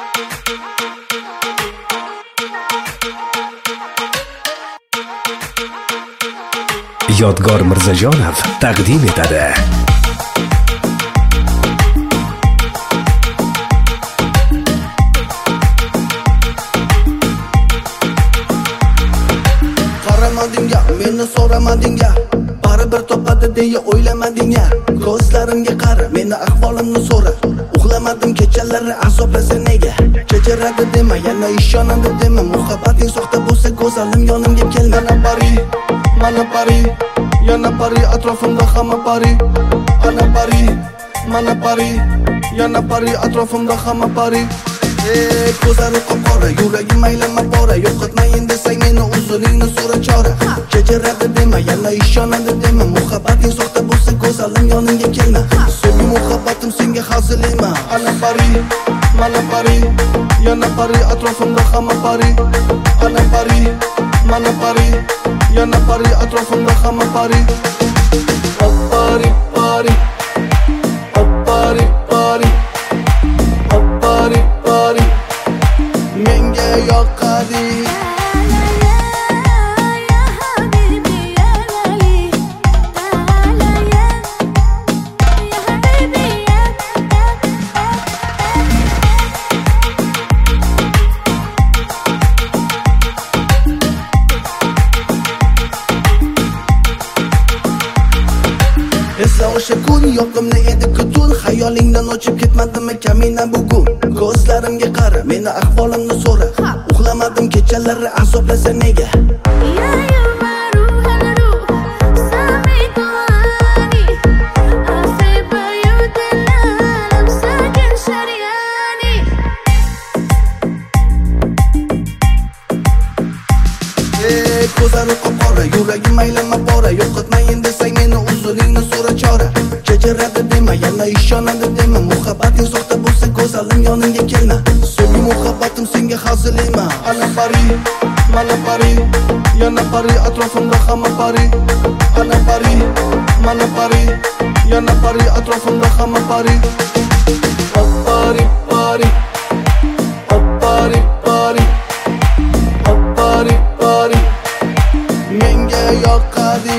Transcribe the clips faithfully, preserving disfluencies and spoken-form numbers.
Yodgor Mirzajonov taqdim etadi. Qaramadingga, meni so'ramadingga, baribir topadi deya o'ylamadingga. Ko'zlarimga qara, meni ahvolimni so'ra. Uxlamadim kechalari, azoblasa nega? Kechiradi dema, yana ishonadi dema. Muhabbating soxta bo'lsa, go'zalim yonimga kelma. Mana pari, mana pari, yana pari, atrofimda hamma pari. Ana pari, mana pari, yana pari, atrofimda hamma pari. Ey, ko'zlari qop-qora, yuragim aylama bora. Yo'qotmayin desang meni, uzuningni so'ra chora. Kechiradi dema, yana ishonadi dema. Muhabbating soxta bo'lsa, go'zalim yonimga kelma. Sevgi muhabbatim senga hazil emas. Ana pari, mana pari, yana pari, atrofimda hamma pari. Ana pari, mana pari, yana pari, atrofimda hamma pari. Oh pari, pari, oh pari, pari, oh pari, pari, menga yoqadi. Esla o'sha kun, yoqimli edi kutun. Xayolingdan o'chib ketmadimi kamina bugun? Ko'zlarimga qara, meni ahvolimni so'ra. Uxlamadim kechalari, azoblasa nega? Ey, ko'zlari qop-qora, yuragim aylama bora. Yo'qotmayin desang meni, uzuningni so'ra chora. Kechiradi dema, yana ishonadi dema. Muhabbating soxta bo'lsa, go'zalim yonimga kelma. Sevgi muhabbatim senga hazil emas. Ana pari, mana pari, yana pari, atrofimda hamma pari. Ana pari, mana pari, yana pari, atrofimda hamma pari. Oh pari, pari, oh pari, pari, oh pari, pari, menga yoqadi.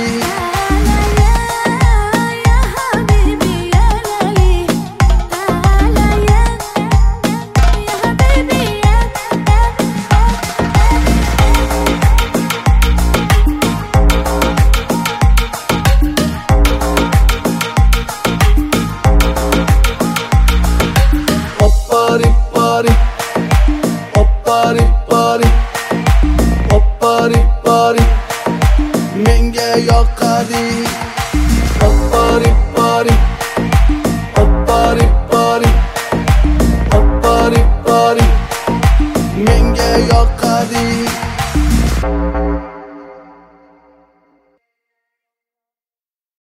Pari, pari, oh pari, pari, oh pari, pari, menga yoqadi. Oh pari, pari, oh pari, pari, oh pari, pari, menga yoqadi.